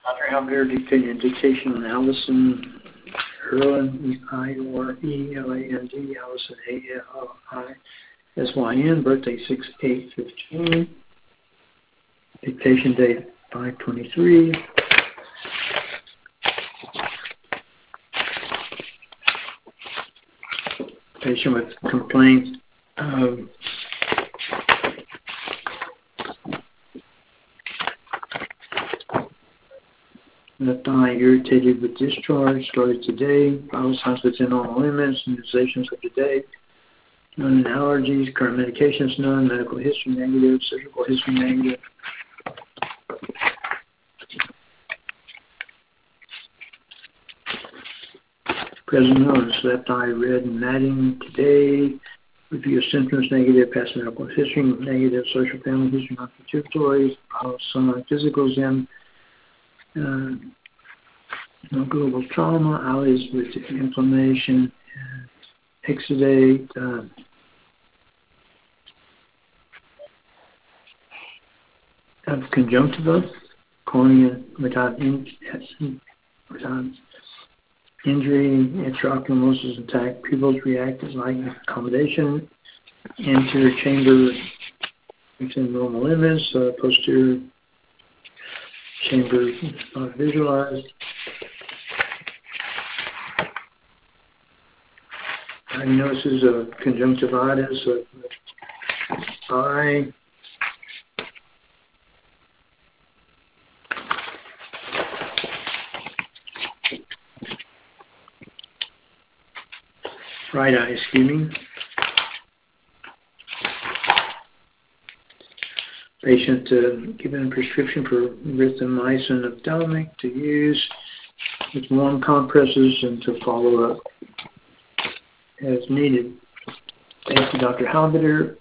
Dr. Halbeer dictation on Allison Erland, I-O-R-E-L-A-N-D, Allison A-L-I-S-Y-N, birthday 6/8/15, dictation date 5/23. Patient with complaints of left eye irritated with discharge, started today, vital signs within normal limits, immunizations of today, none allergies, current medications none, medical history negative, surgical history negative. Present illness, left eye red and matting today, review of symptoms negative, past medical history negative, social family history non-pituitary, vital sign, physical exam, no global trauma, eyelids with inflammation, exudate, of conjunctiva, cornea without injury, intraoculomosis intact, pupils react as light accommodation, anterior chamber within normal limits, posterior chamber not visualized. Diagnosis of conjunctivitis of the eye. Right eye ischemia. Patient given a prescription for erythromycin ophthalmic to use with warm compresses and to follow up as needed. Thank you, Dr. Halbeer.